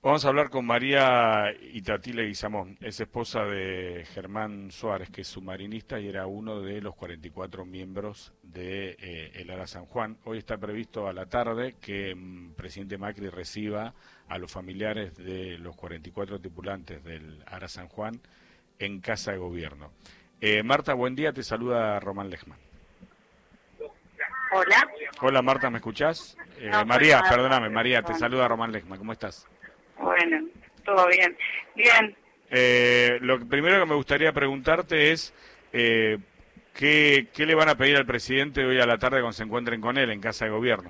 Vamos a hablar con María Itatile Guizamón, es esposa de Germán Suárez, que es submarinista y era uno de los 44 miembros de el Ara San Juan. Hoy está previsto a la tarde que presidente Macri reciba a los familiares de los 44 tripulantes del Ara San Juan en Casa de Gobierno. Marta, buen día, te saluda Román Lechman. Hola. Hola Marta, ¿me escuchás? No, María, perdóname, María, te saluda Román Lechman, ¿cómo estás? Bueno, todo bien. Bien. Lo primero que me gustaría preguntarte es ¿qué le van a pedir al presidente hoy a la tarde cuando se encuentren con él en Casa de Gobierno?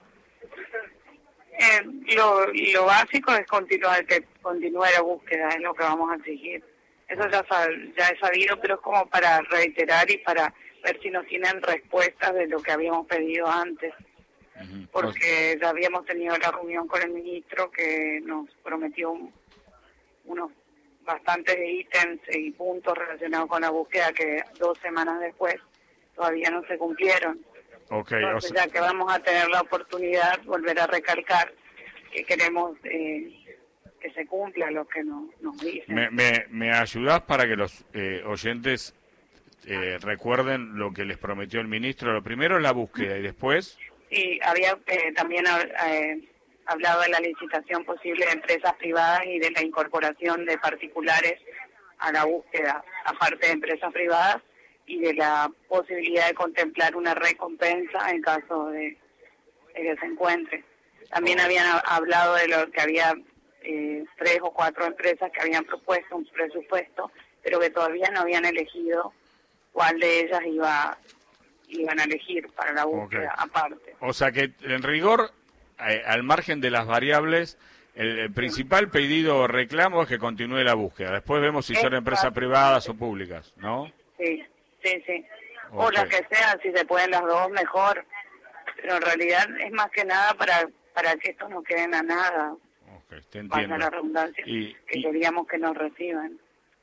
Lo básico es que continúe la búsqueda, es lo que vamos a exigir. Eso ya es sabido, pero es como para reiterar y para ver si nos tienen respuestas de lo que habíamos pedido antes. Porque ya habíamos tenido la reunión con el ministro que nos prometió unos bastantes ítems y puntos relacionados con la búsqueda que 2 semanas después todavía no se cumplieron. Entonces, ya que vamos a tener la oportunidad, volver a recalcar que queremos que se cumpla lo que nos dicen. ¿Me ayudás para que los oyentes recuerden lo que les prometió el ministro? Lo primero es la búsqueda y después... Sí, había también hablado de la licitación posible de empresas privadas y de la incorporación de particulares a la búsqueda, aparte de empresas privadas, y de la posibilidad de contemplar una recompensa en caso de que se encuentre. También habían hablado de lo que había 3 o 4 empresas que habían propuesto un presupuesto, pero que todavía no habían elegido cuál de ellas iban a elegir para la búsqueda aparte. O sea que en rigor, al margen de las variables, el principal pedido o reclamo es que continúe la búsqueda. Después vemos si son empresas privadas o públicas, ¿no? Sí. O las que sean, si se pueden las dos, mejor. Pero en realidad es más que nada para que esto no quede en la nada. Te entiendo. Para la redundancia, que queríamos que nos reciban.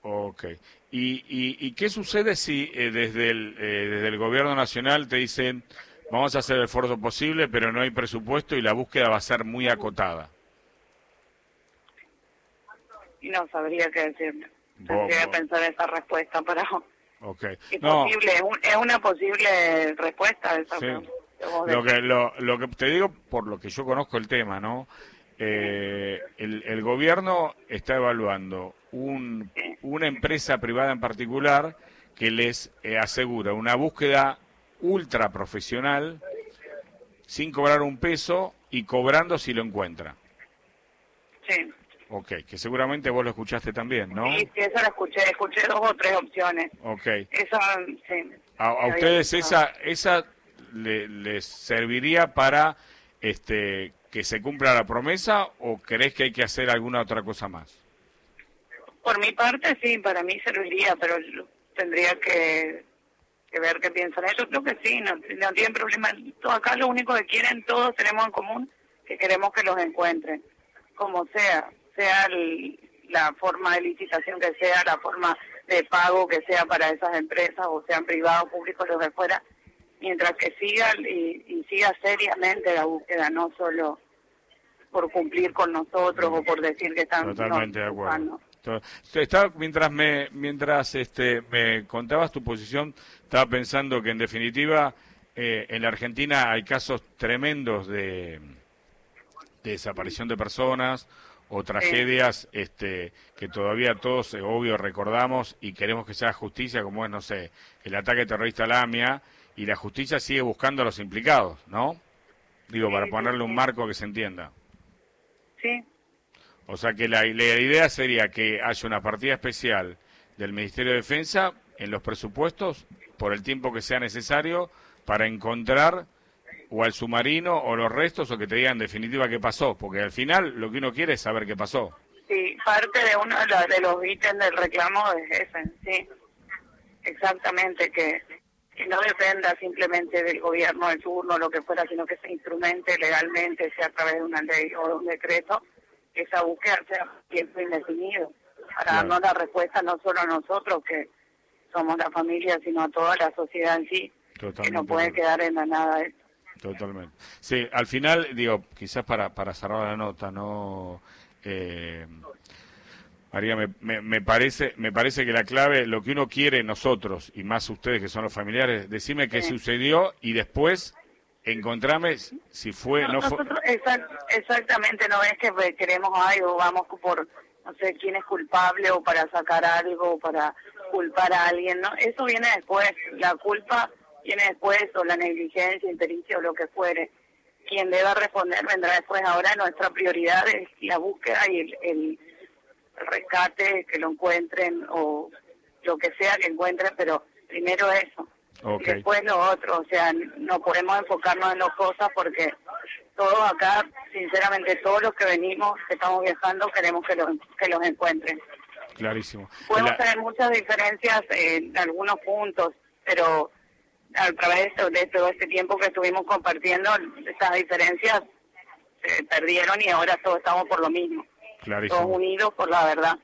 ¿Y qué sucede si desde el gobierno nacional te dicen vamos a hacer el esfuerzo posible pero no hay presupuesto y la búsqueda va a ser muy acotada? Y no sabría qué decirle. Tendría que pensar esa respuesta para... Es una posible respuesta de esa pregunta. Lo que te digo por lo que yo conozco el tema, ¿no? El gobierno está evaluando una empresa privada en particular que les asegura una búsqueda ultra profesional sin cobrar un peso y cobrando si lo encuentra. Sí. Que seguramente vos lo escuchaste también, ¿no? Sí, eso lo escuché 2 o 3 opciones. Eso, sí. ¿A ustedes esa les serviría para que se cumpla la promesa o crees que hay que hacer alguna otra cosa más? Por mi parte sí, para mí serviría, pero tendría que ver qué piensan ellos. Creo que sí, no tienen problema. Acá lo único que quieren, todos tenemos en común, que queremos que los encuentren, como sea la forma de licitación que sea, la forma de pago que sea para esas empresas, o sean privados, públicos, los de fuera, mientras que siga y siga seriamente la búsqueda, no solo por cumplir con nosotros o por decir que están... Totalmente de acuerdo. Mientras me contabas tu posición, estaba pensando que en definitiva en la Argentina hay casos tremendos de desaparición de personas o tragedias que todavía todos, obvio, recordamos y queremos que sea justicia, como es, no sé, el ataque terrorista a la AMIA, y la justicia sigue buscando a los implicados, ¿no? Digo, para ponerle un marco que se entienda. Sí. O sea que la idea sería que haya una partida especial del Ministerio de Defensa en los presupuestos por el tiempo que sea necesario para encontrar o al submarino o los restos, o que te digan en definitiva qué pasó, porque al final lo que uno quiere es saber qué pasó. Sí, parte de uno de los ítems del reclamo es ese, sí, exactamente, que no dependa simplemente del gobierno de turno o lo que fuera, sino que se instrumente legalmente, sea a través de una ley o de un decreto, que esa búsqueda sea tiempo indefinido, para darnos la respuesta no solo a nosotros, que somos la familia, sino a toda la sociedad en sí, que no puede quedar en la nada esto. Totalmente. Sí, al final, digo, quizás para cerrar la nota, ¿no? María, me parece que la clave, lo que uno quiere nosotros, y más ustedes que son los familiares, decime qué sucedió y después encontrame si fue, no fue. Nosotros, exactamente, no es que queremos algo, vamos por, no sé, quién es culpable o para sacar algo o para culpar a alguien, ¿no? Eso viene después, la culpa viene después, o la negligencia, impericia o lo que fuere. Quien deba responder vendrá después. Ahora nuestra prioridad es la búsqueda y el rescate, que lo encuentren o lo que sea que encuentren, pero primero eso. Y después lo otro, o sea, no podemos enfocarnos en las cosas porque todos acá, sinceramente, todos los que venimos, que estamos viajando, queremos que los encuentren. Clarísimo. Podemos tener muchas diferencias en algunos puntos, pero a través de todo este tiempo que estuvimos compartiendo, esas diferencias se perdieron y ahora todos estamos por lo mismo. Clarísimo. Todos unidos por la verdad.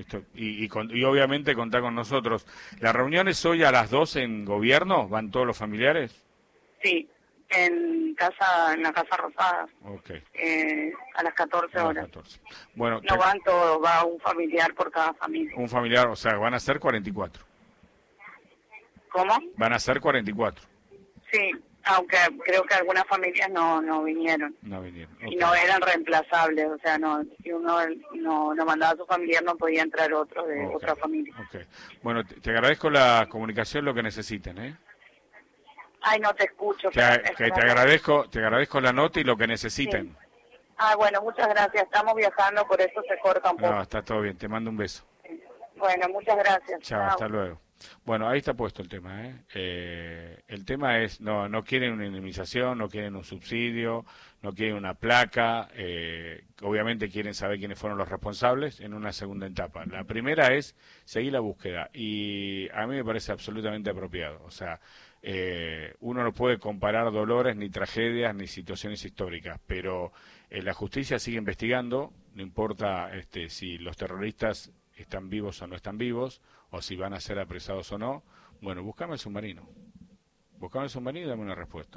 Y obviamente contar con nosotros. ¿La reunión es hoy a las 12 en gobierno? ¿Van todos los familiares? Sí, en la Casa Rosada. Okay. A las 14 horas. Las 14. Bueno, no van todos, va un familiar por cada familia. Un familiar, o sea, van a ser 44. ¿Cómo? Van a ser 44. Sí, aunque creo que algunas familias no vinieron. No vinieron. Okay. Y no eran reemplazables, o sea, no, si uno no mandaba a su familiar no podía entrar otro de otra familia. Okay. Bueno, te agradezco la comunicación, lo que necesiten, ¿eh? Ay, no te escucho. Te agradezco la nota y lo que necesiten. Sí. Ah, bueno, muchas gracias. Estamos viajando, por eso se corta un poco. No, está todo bien. Te mando un beso. Bueno, muchas gracias. Chao, hasta luego. Bueno, ahí está puesto el tema, ¿eh? El tema es, no quieren una indemnización, no quieren un subsidio, no quieren una placa, obviamente quieren saber quiénes fueron los responsables en una segunda etapa. La primera es seguir la búsqueda y a mí me parece absolutamente apropiado, o sea, uno no puede comparar dolores, ni tragedias, ni situaciones históricas, pero la justicia sigue investigando, no importa si los terroristas están vivos o no están vivos, o si van a ser apresados o no. Bueno, buscame el submarino y dame una respuesta.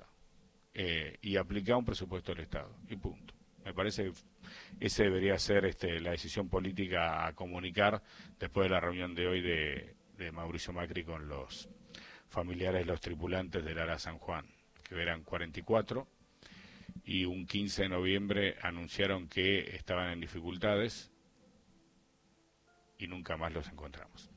Y aplica un presupuesto del Estado, y punto. Me parece que ese debería ser la decisión política a comunicar después de la reunión de hoy de Mauricio Macri con los familiares de los tripulantes del ARA San Juan, que eran 44, y un 15 de noviembre anunciaron que estaban en dificultades y nunca más los encontramos.